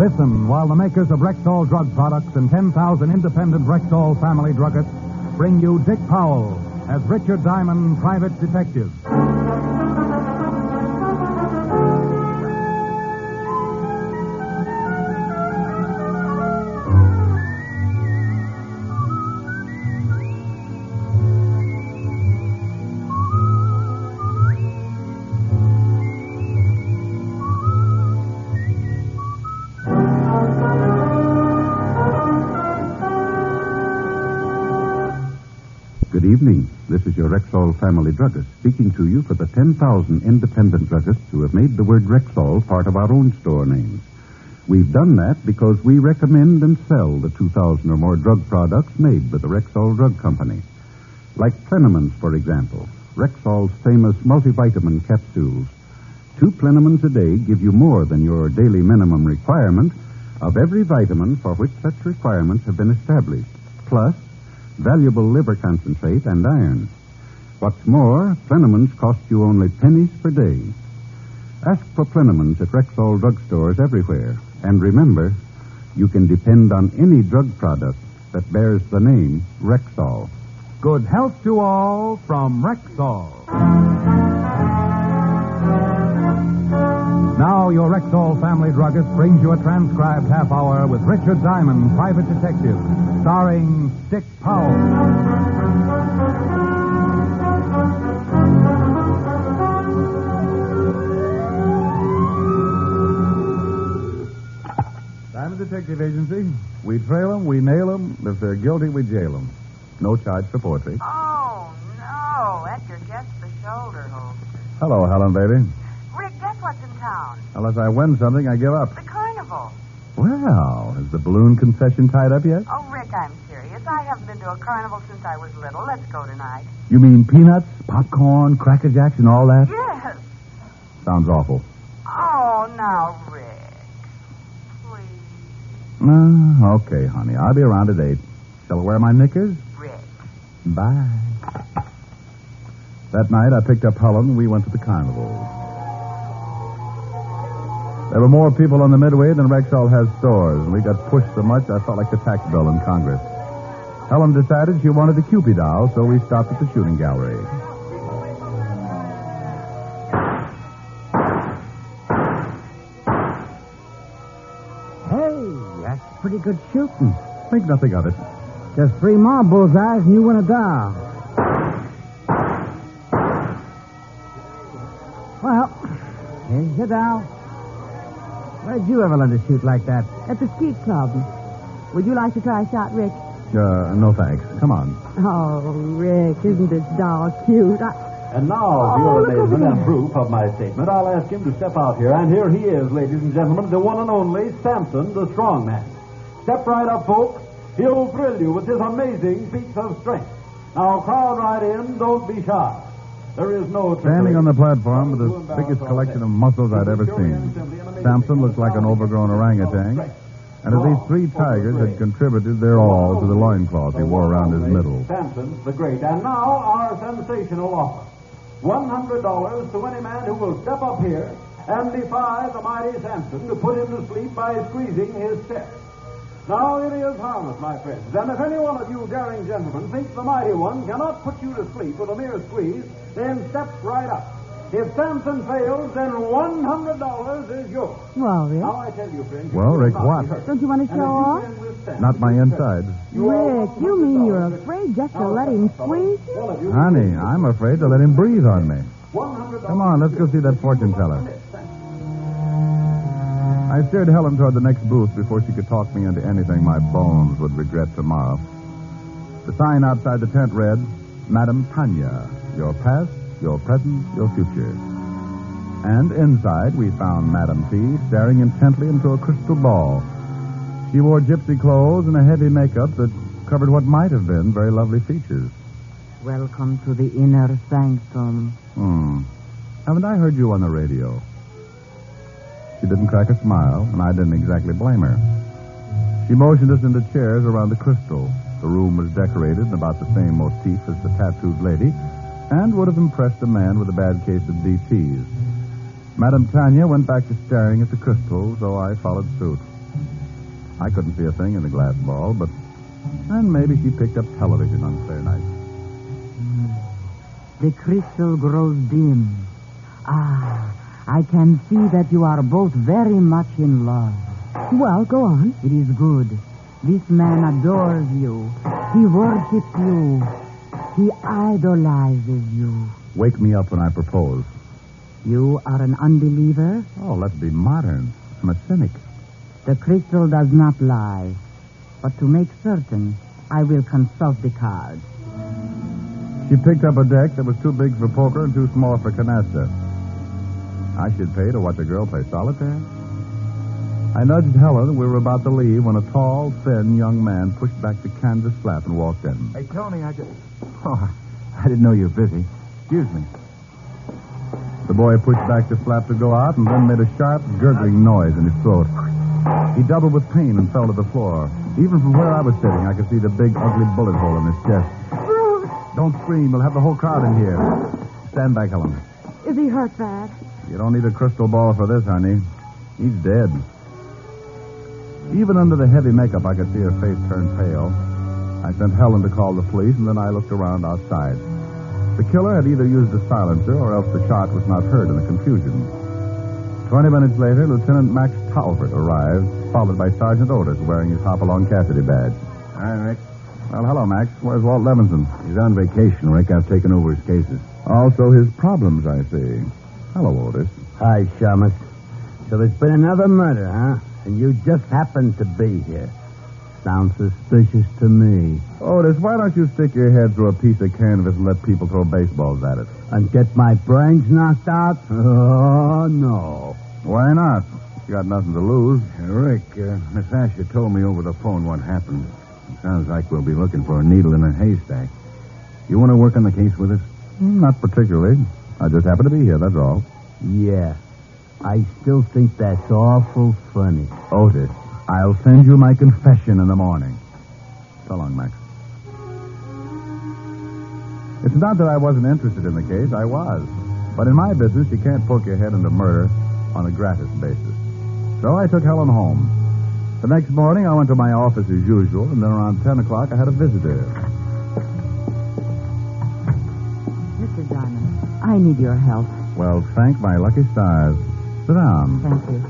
Listen while the makers of Rexall drug products and 10,000 independent Rexall family druggists bring you Dick Powell as Richard Diamond, private detective. Good evening. This is your Rexall family druggist speaking to you for the 10,000 independent druggists who have made the word Rexall part of our own store names. We've done that because we recommend and sell the 2,000 or more drug products made by the Rexall Drug Company. Like Plenamins, for example, Rexall's famous multivitamin capsules. 2 Plenamins a day give you more than your daily minimum requirement of every vitamin for which such requirements have been established, plus valuable liver concentrate and iron. What's more, Plenamins cost you only pennies per day. Ask for Plenamins at Rexall drugstores everywhere. And remember, you can depend on any drug product that bears the name Rexall. Good health to all from Rexall. Now your Rexall family druggist brings you a transcribed half hour with Richard Diamond, private detective, starring Dick Powell. Diamond Detective Agency. We trail them, we nail them. If they're guilty, we jail them. No charge for poetry. Oh, no. Edgar gets the shoulder holster. Hello, Helen, baby. Rick, guess what's in town? Unless I win something, I give up. The carnival. Well, is the balloon concession tied up yet? Oh, Rick, I'm serious. I haven't been to a carnival since I was little. Let's go tonight. You mean peanuts, popcorn, Cracker Jacks, and all that? Yes. Sounds awful. Oh, now, Rick. Please. Okay, honey. I'll be around at 8. Shall I wear my knickers? Rick. Bye. That night, I picked up Helen and we went to the carnival. There were more people on the Midway than Rexall has stores, and we got pushed so much I felt like the tax bill in Congress. Helen decided she wanted a Cupid doll, so we stopped at the shooting gallery. Hey, that's pretty good shooting. Think nothing of it. Just 3 more bullseyes and you win a doll. Well, here's your doll. Where'd you ever learn to shoot like that? At the Skeet Club. Would you like to try a shot, Rick? No thanks. Come on. Oh, Rick, isn't this doll cute? And now, for your amazement and proof of my statement, I'll ask him to step out here. And here he is, ladies and gentlemen, the one and only Samson, the strong man. Step right up, folks. He'll thrill you with his amazing feats of strength. Now, crowd right in. Don't be shy. There is no trickery. Standing on the platform with the biggest collection of muscles I'd ever seen. Samson looked like an overgrown orangutan, and at least 3 tigers had contributed their all to the loincloth he wore around his middle. Samson the Great. And now, our sensational offer. $100 to any man who will step up here and defy the mighty Samson to put him to sleep by squeezing his chest. Now, it is harmless, my friends. And if any one of you daring gentlemen thinks the mighty one cannot put you to sleep with a mere squeeze, then step right up. If Samson fails, then $100 is yours. Well, Rick. Now, I tell you, friends... Well, Rick, what? Don't you want to show off? Not my insides. Rick, you mean you're afraid just to let him squeeze you? Honey, I'm afraid to let him breathe on me. Come on, let's go see that fortune teller. I steered Helen toward the next booth before she could talk me into anything my bones would regret tomorrow. The sign outside the tent read, Madame Tanya, your past, your present, your future. And inside we found Madame T staring intently into a crystal ball. She wore gypsy clothes and a heavy makeup that covered what might have been very lovely features. Welcome to the inner sanctum. Haven't I heard you on the radio? She didn't crack a smile, and I didn't exactly blame her. She motioned us into chairs around the crystal. The room was decorated in about the same motif as the tattooed lady, and would have impressed a man with a bad case of DTs. Madame Tanya went back to staring at the crystal, so I followed suit. I couldn't see a thing in the glass ball, but... And maybe she picked up television on clear nights. The crystal grows dim. I can see that you are both very much in love. Well, go on. It is good. This man adores you. He worships you. He idolizes you. Wake me up when I propose. You are an unbeliever? Oh, let's be modern. I'm a cynic. The crystal does not lie. But to make certain, I will consult the cards. She picked up a deck that was too big for poker and too small for canasta. I should pay to watch a girl play solitaire. I nudged Helen, and we were about to leave when a tall, thin young man pushed back the canvas flap and walked in. Hey, Tony, Oh, I didn't know you were busy. Excuse me. The boy pushed back the flap to go out and then made a sharp, gurgling noise in his throat. He doubled with pain and fell to the floor. Even from where I was sitting, I could see the big, ugly bullet hole in his chest. Bruce! Don't scream. We'll have the whole crowd in here. Stand back, Helen. Is he hurt bad? You don't need a crystal ball for this, honey. He's dead. Even under the heavy makeup, I could see her face turn pale. I sent Helen to call the police, and then I looked around outside. The killer had either used a silencer or else the shot was not heard in the confusion. 20 minutes later, Lieutenant Max Talbot arrived, followed by Sergeant Otis wearing his Hopalong Cassidy badge. Hi, Rick. Well, hello, Max. Where's Walt Levinson? He's on vacation, Rick. I've taken over his cases. Also his problems, I see. Hello, Otis. Hi, Shamus. So there's been another murder, huh? And you just happened to be here. Sounds suspicious to me. Otis, why don't you stick your head through a piece of canvas and let people throw baseballs at it? And get my brains knocked out? Oh, no. Why not? You got nothing to lose. Rick, Miss Asher told me over the phone what happened. It sounds like we'll be looking for a needle in a haystack. You want to work on the case with us? Not particularly. I just happen to be here, that's all. Yeah. I still think that's awful funny. Otis, I'll send you my confession in the morning. So long, Max. It's not that I wasn't interested in the case. I was. But in my business, you can't poke your head into murder on a gratis basis. So I took Helen home. The next morning, I went to my office as usual, and then around 10 o'clock, I had a visitor. Mr. Diamond, I need your help. Well, thank my lucky stars. Sit down. Thank you.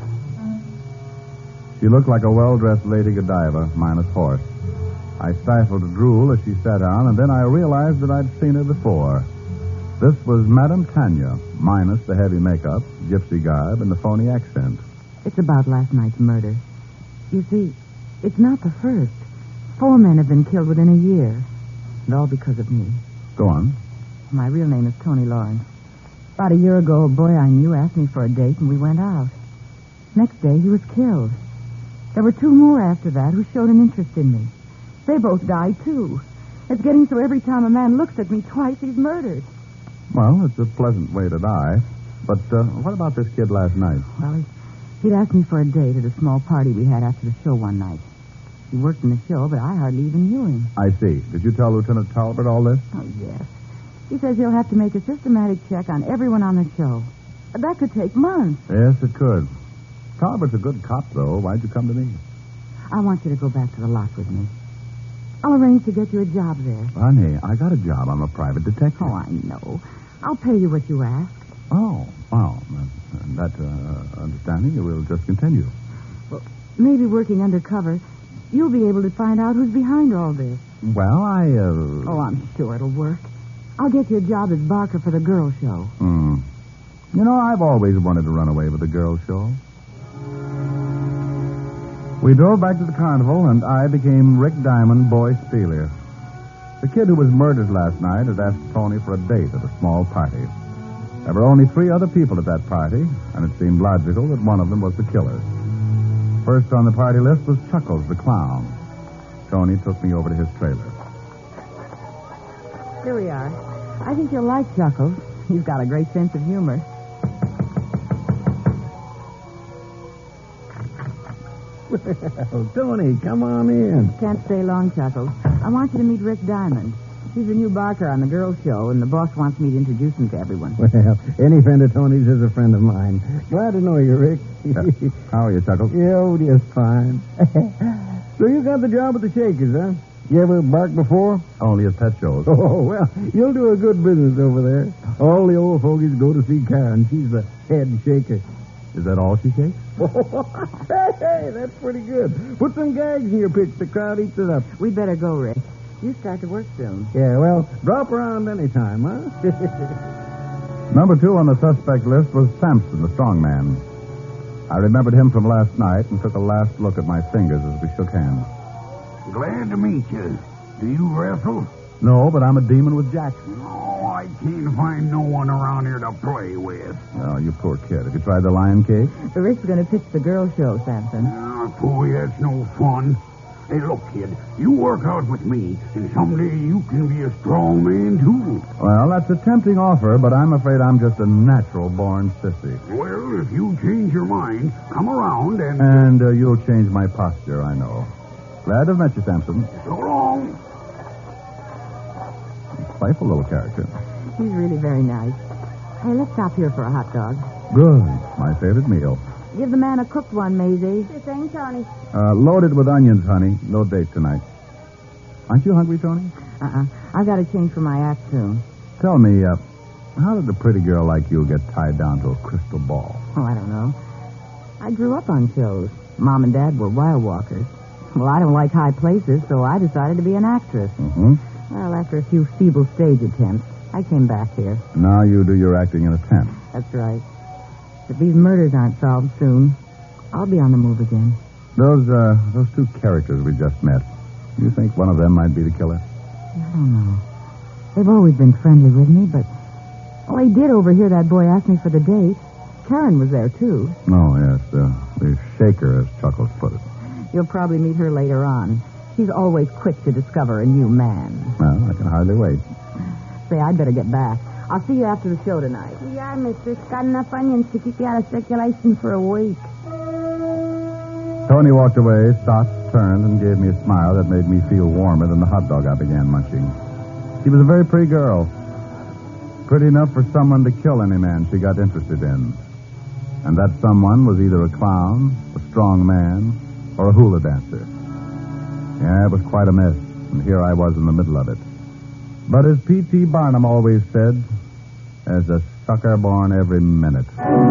She looked like a well-dressed Lady Godiva, minus horse. I stifled a drool as she sat down, and then I realized that I'd seen her before. This was Madame Tanya, minus the heavy makeup, gypsy garb, and the phony accent. It's about last night's murder. You see, it's not the first. 4 men have been killed within a year. And all because of me. Go on. My real name is Tony Lawrence. About a year ago, a boy I knew asked me for a date, and we went out. Next day, he was killed. There were 2 more after that who showed an interest in me. They both died, too. It's getting so every time a man looks at me twice, he's murdered. Well, it's a pleasant way to die. But what about this kid last night? Well, he'd asked me for a date at a small party we had after the show one night. He worked in the show, but I hardly even knew him. I see. Did you tell Lieutenant Talbot all this? Oh, yes. He says he'll have to make a systematic check on everyone on the show. That could take months. Yes, it could. Talbot's a good cop, though. Why'd you come to me? I want you to go back to the lot with me. I'll arrange to get you a job there. Honey, I got a job. I'm a private detective. Oh, I know. I'll pay you what you ask. Oh, well, that understanding will just continue. Well, maybe working undercover, you'll be able to find out who's behind all this. Well, Oh, I'm sure it'll work. I'll get you a job as Barker for the girl show. You know, I've always wanted to run away with the girl show. We drove back to the carnival, and I became Rick Diamond, boy Spieler. The kid who was murdered last night had asked Tony for a date at a small party. There were only 3 other people at that party, and it seemed logical that one of them was the killer. First on the party list was Chuckles, the clown. Tony took me over to his trailer. Here we are. I think you'll like Chuckles. He's got a great sense of humor. Well, Tony, come on in. Can't stay long, Chuckles. I want you to meet Rick Diamond. He's the new barker on the girls' show, and the boss wants me to introduce him to everyone. Well, any friend of Tony's is a friend of mine. Glad to know you, Rick. How are you, Chuckles? Yeah, just fine. So you got the job at the Shakers, huh? You ever barked before? Only at pet shows. Oh, well, you'll do a good business over there. All the old fogies go to see Karen. She's the head shaker. Is that all she shakes? Hey, that's pretty good. Put some gags in your pitch. The crowd eats it up. We'd better go, Rick. You start to work soon. Yeah, well, drop around anytime, huh? Number 2 on the suspect list was Sampson, the strong man. I remembered him from last night and took a last look at my fingers as we shook hands. Glad to meet you. Do you wrestle? No, but I'm a demon with Jackson. Oh, I can't find no one around here to play with. Oh, you poor kid. Have you tried the lion cake? Rick's going to pitch the girls' show, Sampson. Boy, that's no fun. Hey, look, kid, you work out with me, and someday you can be a strong man, too. Well, that's a tempting offer, but I'm afraid I'm just a natural-born sissy. Well, if you change your mind, come around and... And you'll change my posture, I know. Glad to have met you, Sampson. So long. Playful little character. He's really very nice. Hey, let's stop here for a hot dog. Good. My favorite meal. Give the man a cooked one, Maisie. Sure thing, Tony. Loaded with onions, honey. No date tonight. Aren't you hungry, Tony? I've got to change for my act soon. Tell me, how did a pretty girl like you get tied down to a crystal ball? Oh, I don't know. I grew up on shows. Mom and Dad were wild walkers. Well, I don't like high places, so I decided to be an actress. Mm-hmm. Well, after a few feeble stage attempts, I came back here. Now you do your acting in a tent. That's right. If these murders aren't solved soon, I'll be on the move again. Those 2 characters we just met, you think one of them might be the killer? I don't know. They've always been friendly with me, but... Well, they did overhear that boy ask me for the date. Karen was there, too. Oh, yes, the shaker, as Chuckles put it. You'll probably meet her later on. She's always quick to discover a new man. Well, I can hardly wait. Say, I'd better get back. I'll see you after the show tonight. Yeah, mister. Got enough onions to keep you out of circulation for a week. Tony walked away, stopped, turned, and gave me a smile that made me feel warmer than the hot dog I began munching. She was a very pretty girl. Pretty enough for someone to kill any man she got interested in. And that someone was either a clown, a strong man, or a hula dancer. Yeah, it was quite a mess, and here I was in the middle of it. But as P.T. Barnum always said, there's a sucker born every minute.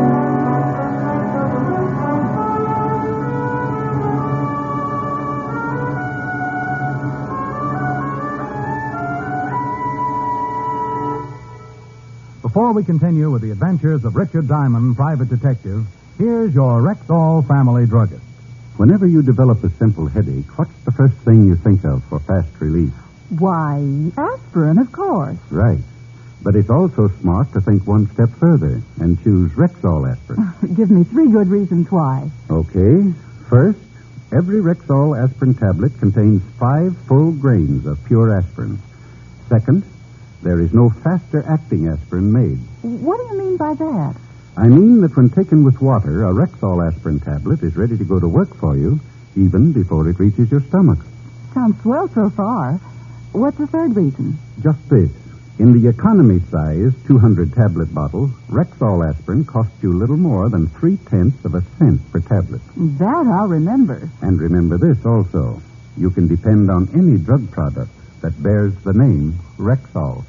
Before we continue with the adventures of Richard Diamond, private detective, here's your Rexall family druggist. Whenever you develop a simple headache, what's the first thing you think of for fast relief? Why, aspirin, of course. Right. But it's also smart to think one step further and choose Rexall aspirin. Give me 3 good reasons why. Okay. First, every Rexall aspirin tablet contains 5 full grains of pure aspirin. Second, there is no faster-acting aspirin made. What do you mean by that? I mean that when taken with water, a Rexall aspirin tablet is ready to go to work for you even before it reaches your stomach. Sounds swell so far. What's the third reason? Just this. In the economy size 200-tablet bottle, Rexall aspirin costs you little more than 0.3 of a cent per tablet. That I'll remember. And remember this also. You can depend on any drug product that bears the name Rexall.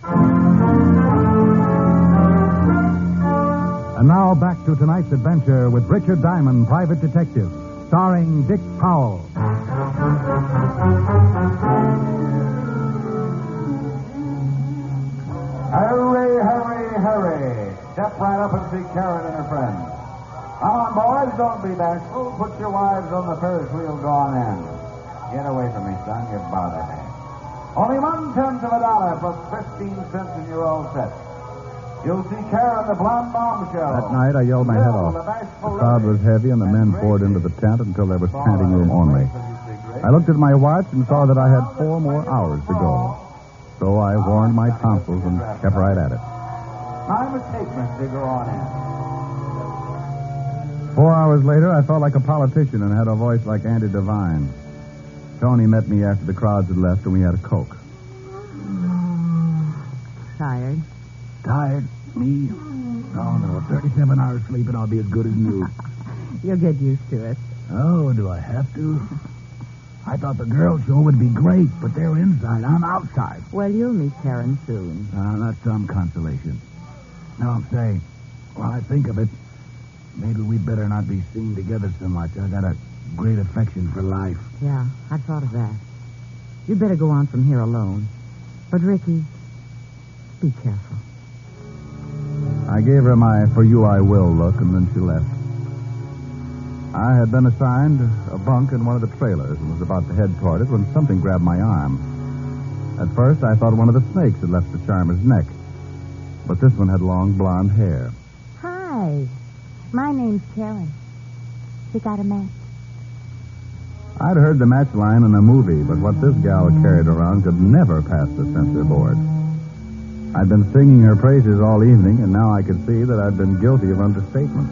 And now back to tonight's adventure with Richard Diamond, private detective, starring Dick Powell. Hurry, hurry, hurry. Step right up and see Karen and her friends. Come on, boys, don't be bashful. Put your wives on the Ferris wheel, go on in. Get away from me, son. You bother me. Only 1/10 of a dollar plus 15 cents and you're all set. You'll see Karen, the blonde bombshell. That night, I yelled my head off. The crowd was heavy, and the men poured into the tent until there was standing room only. I looked at my watch and saw that I had 4 more hours to go. So I warned my tonsils and kept right at it. My mistake, mister. Go on in. 4 hours later, I felt like a politician and had a voice like Andy Devine. Tony met me after the crowds had left, and we had a Coke. tired? Me? Oh, no. 37 hours sleep and I'll be as good as new. You'll get used to it. Oh, do I have to? I thought the girl show would be great, but they're inside. I'm outside. Well, you'll meet Karen soon. That's some consolation. No, I'm saying, while I think of it, maybe we'd better not be seen together so much. I got a great affection for life. Yeah, I thought of that. You'd better go on from here alone. But, Ricky, be careful. I gave her my for you I will look, and then she left. I had been assigned a bunk in one of the trailers and was about to head toward it when something grabbed my arm. At first, I thought one of the snakes had left the charmer's neck. But this one had long blonde hair. Hi. My name's Karen. You got a match? I'd heard the match line in a movie, but what this gal carried around could never pass the censor board. I'd been singing her praises all evening, and now I could see that I'd been guilty of understatement.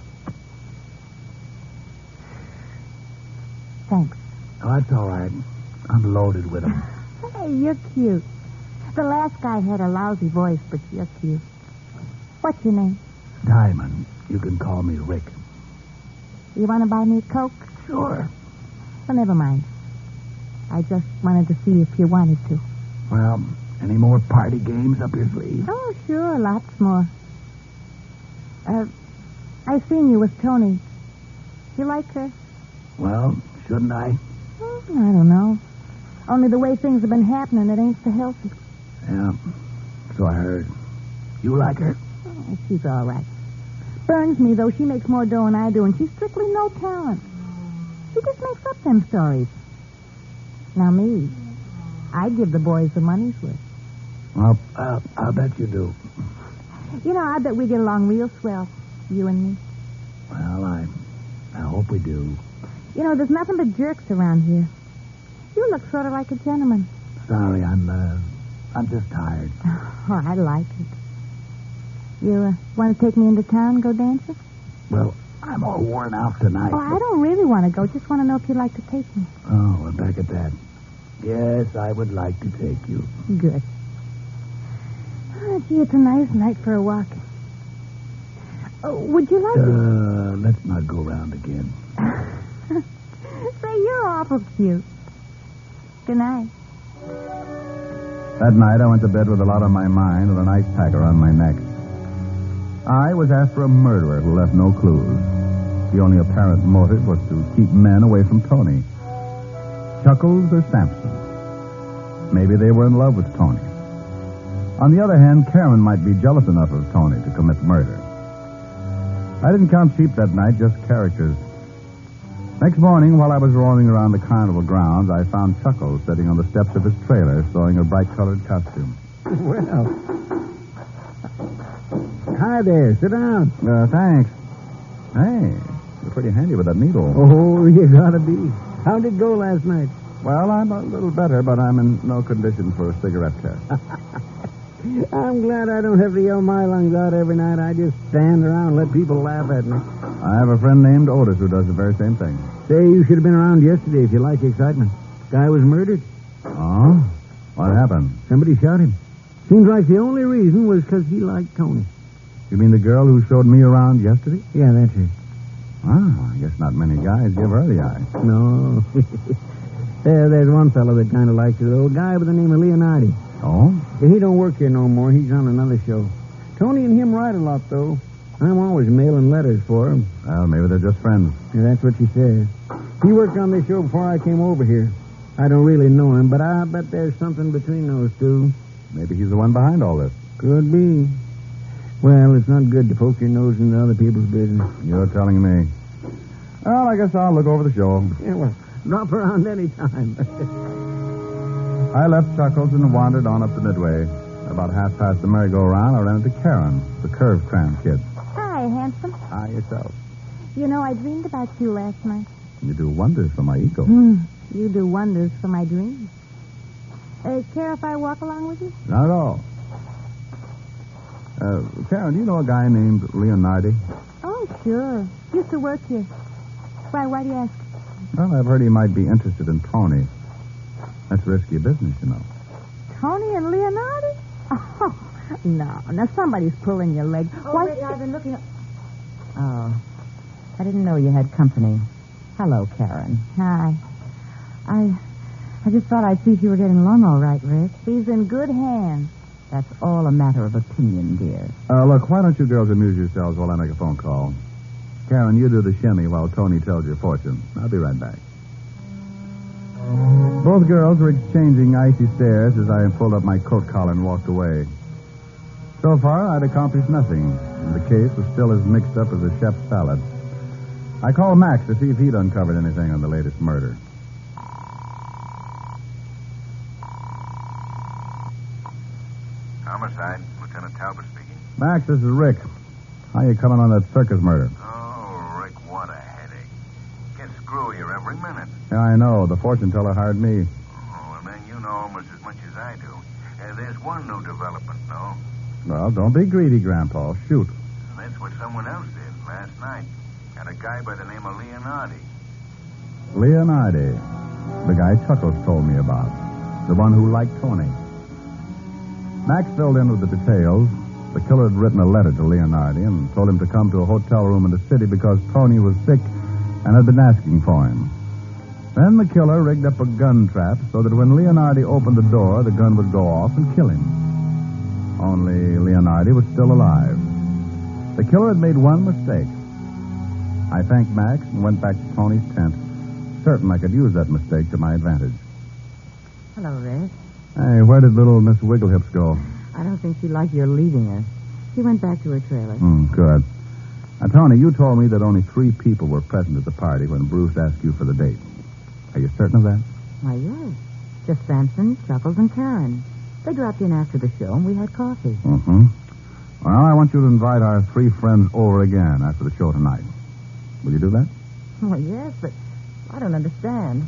Thanks. Oh, that's all right. I'm loaded with them. Hey, you're cute. The last guy had a lousy voice, but you're cute. What's your name? Diamond. You can call me Rick. You want to buy me a Coke? Sure. Well, never mind. I just wanted to see if you wanted to. Well, any more party games up your sleeve? Oh, sure, lots more. I seen you with Tony. You like her? Well, shouldn't I? I don't know. Only the way things have been happening, it ain't so healthy. Yeah, so I heard. You like her? Oh, she's all right. Burns me, though. She makes more dough than I do, and she's strictly no talent. She just makes up them stories. Now, me, I'd give the boys the money's worth. Well, I'll bet you do. You know, I bet we get along real swell, you and me. Well, I hope we do. You know, there's nothing but jerks around here. You look sort of like a gentleman. Sorry, I'm just tired. Oh, I like it. You want to take me into town and go dancing? Well, I'm all worn out tonight. Oh, I don't really want to go. Just want to know if you'd like to take me. Oh, we're back at that. Yes, I would like to take you. Good. Oh, gee, it's a nice night for a walk. Oh, would you like to... Let's not go round again. Say, you're awful cute. Good night. That night, I went to bed with a lot on my mind and an ice pack around my neck. I was after a murderer who left no clues. The only apparent motive was to keep men away from Tony. Chuckles or Sampson? Maybe they were in love with Tony. On the other hand, Karen might be jealous enough of Tony to commit murder. I didn't count sheep that night, just characters. Next morning, while I was rolling around the carnival grounds, I found Chuckles sitting on the steps of his trailer sewing a bright-colored costume. Well. Hi there. Sit down. Thanks. Hey, you're pretty handy with that needle. Oh, you gotta be. How'd it go last night? Well, I'm a little better, but I'm in no condition for a cigarette test. I'm glad I don't have to yell my lungs out every night. I just stand around and let people laugh at me. I have a friend named Otis who does the very same thing. Say, you should have been around yesterday if you like excitement. Guy was murdered. Oh? What happened? Somebody shot him. Seems like the only reason was because he liked Tony. You mean the girl who showed me around yesterday? Yeah, that's it. Oh, I guess not many guys give her the eye. No. There's one fellow that kind of likes her, though. A guy by the name of Leonardi. Oh? He don't work here no more. He's on another show. Tony and him ride a lot, though. I'm always mailing letters for him. Well, maybe they're just friends. Yeah, that's what she says. He worked on this show before I came over here. I don't really know him, but I bet there's something between those two. Maybe he's the one behind all this. Could be. Well, it's not good to poke your nose into other people's business. You're telling me. Well, I guess I'll look over the show. Yeah, well, drop around any time. I left Chuckles and wandered on up to Midway. About half past the merry-go-round, I ran into Karen, the curve cram kid. Hi, handsome. Hi, yourself. You know, I dreamed about you last night. You do wonders for my ego. You do wonders for my dreams. Care if I walk along with you? Not at all. Karen, do you know a guy named Leonardi? Oh, sure. Used to work here. Why do you ask? Well, I've heard he might be interested in Tony. That's risky business, you know. Tony and Leonardi? Oh, No, now somebody's pulling your leg. Oh, Rick, I've been looking... Oh, I didn't know you had company. Hello, Karen. Hi. I just thought I'd see if you were getting along all right, Rick. He's in good hands. That's all a matter of opinion, dear. Look, why don't you girls amuse yourselves while I make a phone call? Karen, you do the shimmy while Tony tells your fortune. I'll be right back. Both girls were exchanging icy stares as I pulled up my coat collar and walked away. So far, I'd accomplished nothing, and the case was still as mixed up as a chef's salad. I called Max to see if he'd uncovered anything on the latest murder. Homicide, Lieutenant Talbot speaking. Max, this is Rick. How you coming on that circus murder? Oh, Rick, what a headache. Can screw you every minute. Yeah, I know. The fortune teller hired me. Oh, and then you know almost as much as I do. There's one new development, no? Well, don't be greedy, Grandpa. Shoot. That's what someone else did last night. Got a guy by the name of Leonardi. Leonardi. The guy Chuckles told me about. The one who liked Tony. Max filled in with the details. The killer had written a letter to Leonardi and told him to come to a hotel room in the city because Tony was sick and had been asking for him. Then the killer rigged up a gun trap so that when Leonardi opened the door, the gun would go off and kill him. Only Leonardi was still alive. The killer had made one mistake. I thanked Max and went back to Tony's tent, certain I could use that mistake to my advantage. Hello, Rick. Hey, where did little Miss Wigglehips go? I don't think she liked your leaving her. She went back to her trailer. Good. Now, Tony, you told me that only 3 people were present at the party when Bruce asked you for the date. Are you certain of that? Why, yes. Just Samson, Chuckles, and Karen. They dropped in after the show, and we had coffee. Mm-hmm. Well, I want you to invite our 3 friends over again after the show tonight. Will you do that? Well, yes, but I don't understand.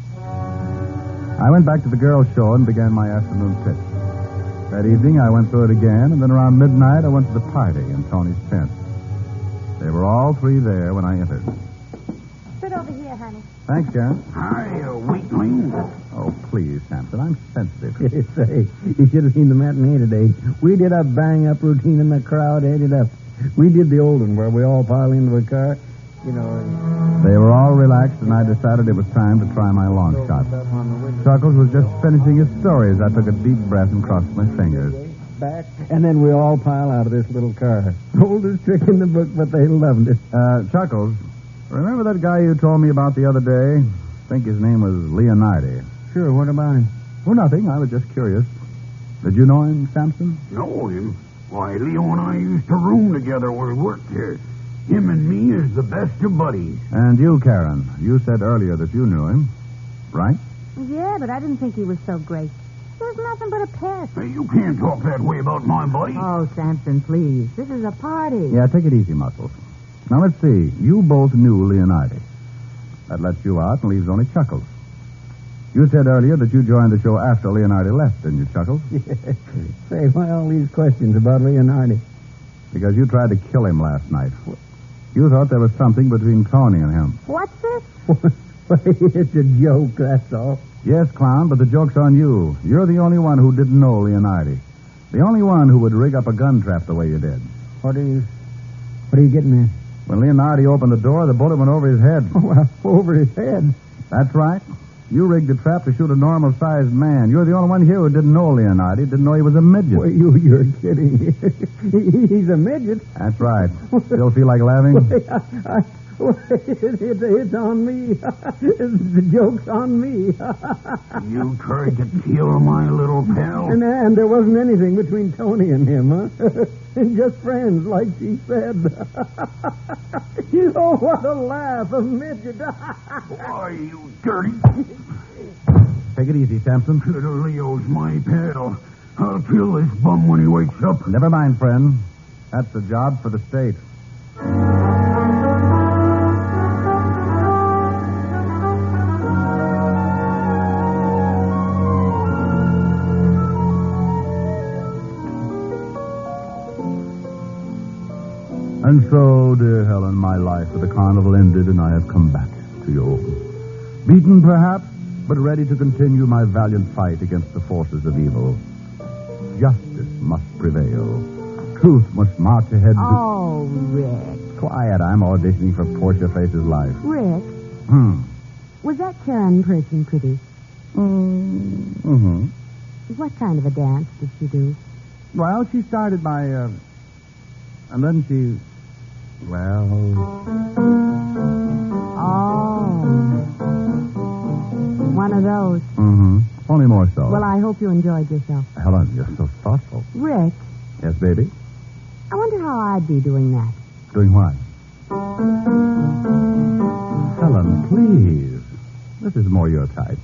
I went back to the girls' show and began my afternoon pitch. That evening, I went through it again, and then around midnight, I went to the party in Tony's tent. They were all 3 there when I entered. Sit over here, honey. Thanks, Karen. Hi, weakling. Oh, please, Samson, I'm sensitive. Say, you should have seen the matinee today. We did a bang-up routine, and the crowd ate it up. We did the old one where we all pile into a car. You know... They were all relaxed, and I decided it was time to try my long shot. Chuckles was just finishing his story as I took a deep breath and crossed my fingers. Back, and then we all pile out of this little car. Oldest trick in the book, but they loved it. Chuckles, remember that guy you told me about the other day? I think his name was Leonardi. Sure, what about him? Oh, nothing. I was just curious. Did you know him, Samson? Know him? Why, Leo and I used to room together where we worked here. Him and me is the best of buddies. And you, Karen, you said earlier that you knew him, right? Yeah, but I didn't think he was so great. He was nothing but a pest. Hey, you can't talk that way about my buddy. Oh, Samson, please. This is a party. Yeah, take it easy, Muscles. Now, let's see. You both knew Leonardi. That lets you out and leaves only Chuckles. You said earlier that you joined the show after Leonardi left, didn't you, Chuckles? Say, why all these questions about Leonardi? Because you tried to kill him last night. You thought there was something between Tony and him. What's this? It's a joke, that's all. Yes, Clown, but the joke's on you. You're the only one who didn't know Leonardi. The only one who would rig up a gun trap the way you did. What are you getting at? When Leonardi opened the door, the bullet went over his head. Over his head? That's right. You rigged the trap to shoot a normal-sized man. You're the only one here who didn't know Leonardi, didn't know he was a midget. Well, you're kidding. He's a midget. That's right. Still feel like laughing? It's on me. The joke's on me. You tried to kill my little pal? And there wasn't anything between Tony and him, huh? Just friends, like she said. Oh, what a laugh, a midget. Why, you dirty... Take it easy, Samson. Little Leo's my pal. I'll kill this bum when he wakes up. Never mind, friend. That's a job for the state. And so, dear Helen, my life at the carnival ended, and I have come back to you. Beaten, perhaps, but ready to continue my valiant fight against the forces of evil. Justice must prevail. Truth must march ahead. Oh, Rick. Quiet, I'm auditioning for Portia Face's life. Rick, was that Karen person pretty? Mm-hmm. What kind of a dance did she do? Well, she started by, and then she, well... Oh. One of those. Mm-hmm. Only more so. Well, I hope you enjoyed yourself. Helen, you're so thoughtful. Rick, Yes, baby? I wonder how I'd be doing that. Doing what? Helen, please. This is more your type.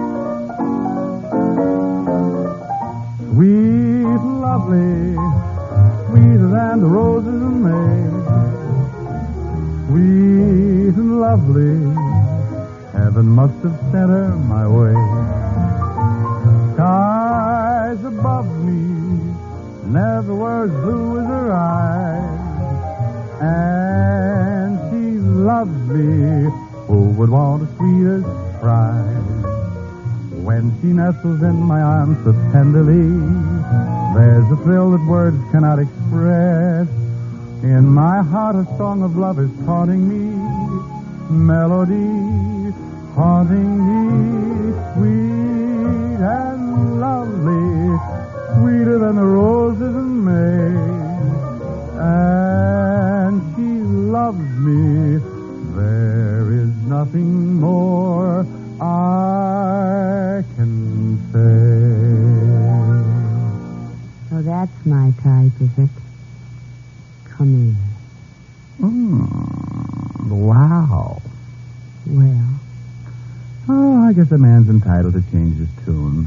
Sweet, lovely, sweeter than the roses in May. Sweet and lovely, heaven must have sent her my way. Skies above me never were as blue as her eyes. And she loves me, who would want a sweeter surprise? When she nestles in my arms so tenderly, there's a thrill that words cannot express. In my heart a song of love is taunting me, melody haunting me, sweet and lovely, sweeter than the roses in May. And she loves me, there is nothing more I can say. So that's my type, is it? Come here. Wow. Well, Oh, I guess a man's entitled to change his tune.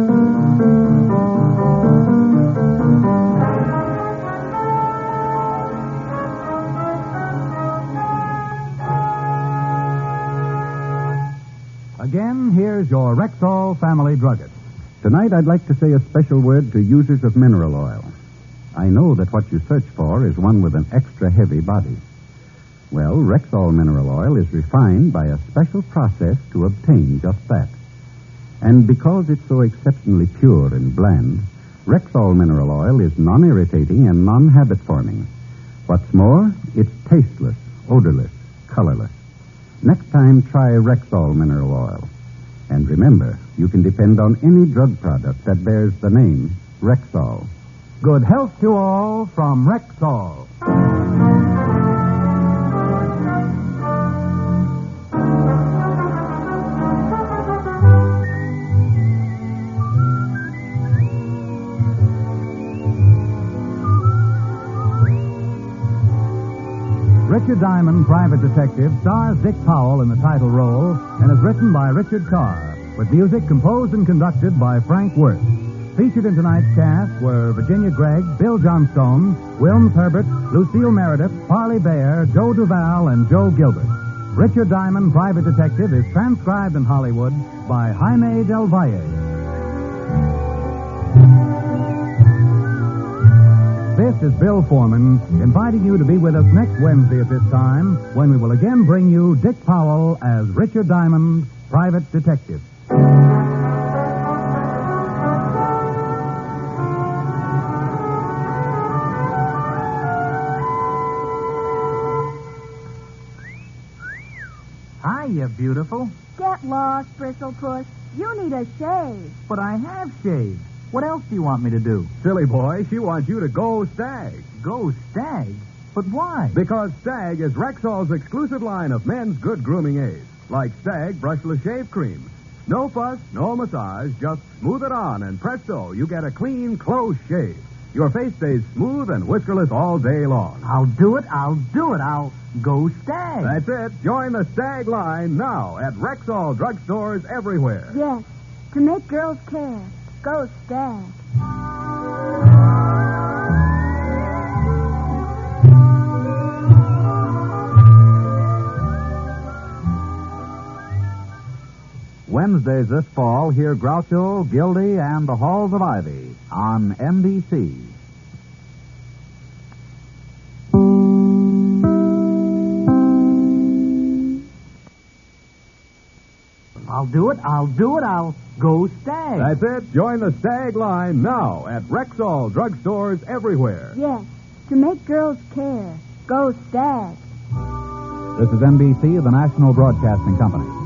Again, here's your Rexall family druggist. Tonight, I'd like to say a special word to users of mineral oil. I know that what you search for is one with an extra heavy body. Well, Rexall mineral oil is refined by a special process to obtain just that. And because it's so exceptionally pure and bland, Rexall mineral oil is non-irritating and non-habit-forming. What's more, it's tasteless, odorless, colorless. Next time, try Rexall mineral oil. And remember, you can depend on any drug product that bears the name Rexall. Good health to all from Rexall. Richard Diamond, Private Detective, stars Dick Powell in the title role and is written by Richard Carr, with music composed and conducted by Frank Worth. Featured in tonight's cast were Virginia Gregg, Bill Johnstone, Wilms Herbert, Lucille Meredith, Parley Bear, Joe Duval, and Joe Gilbert. Richard Diamond, Private Detective, is transcribed in Hollywood by Jaime Del Valle. This is Bill Foreman, inviting you to be with us next Wednesday at this time, when we will again bring you Dick Powell as Richard Diamond, Private Detective. Hi, you beautiful. Get lost, Bristlepuss. You need a shave. But I have shaved. What else do you want me to do? Silly boy, she wants you to go Stag. Go Stag? But why? Because Stag is Rexall's exclusive line of men's good grooming aids. Like Stag Brushless Shave Cream. No fuss, no massage, just smooth it on, and presto, you get a clean, close shave. Your face stays smooth and whiskerless all day long. I'll do it. I'll go Stag. That's it. Join the Stag line now at Rexall drugstores everywhere. Yes, to make girls care. Go Stag. Wednesdays this fall, hear Groucho, Gildy, and the Halls of Ivy on NBC. I'll do it. I'll go Stag. That's it. Join the Stag line now at Rexall drugstores everywhere. Yes, to make girls care. Go Stag. This is NBC, the National Broadcasting Company.